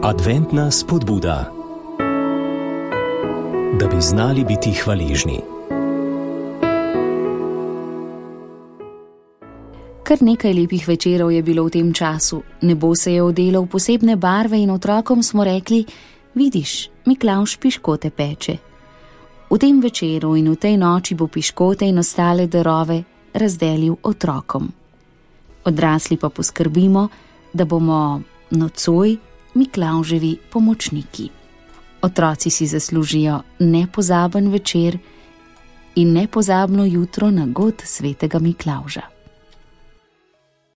Adventna spodbuda, da bi znali biti hvaležni. Kar nekaj lepih večerov je bilo v tem času. Nebo se je odelo v posebne barve in otrokom smo rekli: vidiš, Miklavž piškote peče. V tem večeru in v tej noči bo piškote in ostale darove razdelil otrokom. Odrasli pa poskrbimo, da bomo nocoj Miklavževi pomočniki. Otroci si zaslužijo nepozaben večer in nepozabno jutro na god svetega Miklavža.